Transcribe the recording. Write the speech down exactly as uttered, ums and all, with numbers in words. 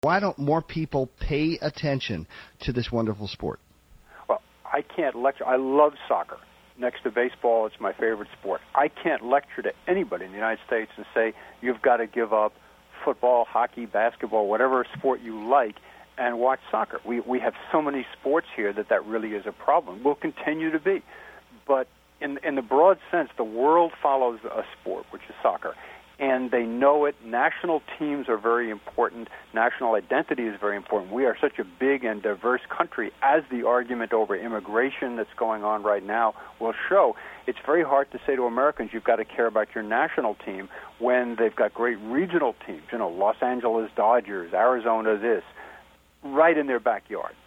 Why don't more people pay attention to this wonderful sport? Well, I can't lecture. I love soccer. Next to baseball, it's my favorite sport. I can't lecture to anybody in the United States and say, you've got to give up football, hockey, basketball, whatever sport you like, and watch soccer. We we have so many sports here that that really is a problem. Will continue to be. But in in the broad sense, the world follows a sport, which is soccer. And they know it. National teams are very important. National identity is very important. We are such a big and diverse country, as the argument over immigration that's going on right now will show. It's very hard to say to Americans, you've got to care about your national team when they've got great regional teams. You know, Los Angeles Dodgers, Arizona this, right in their backyard.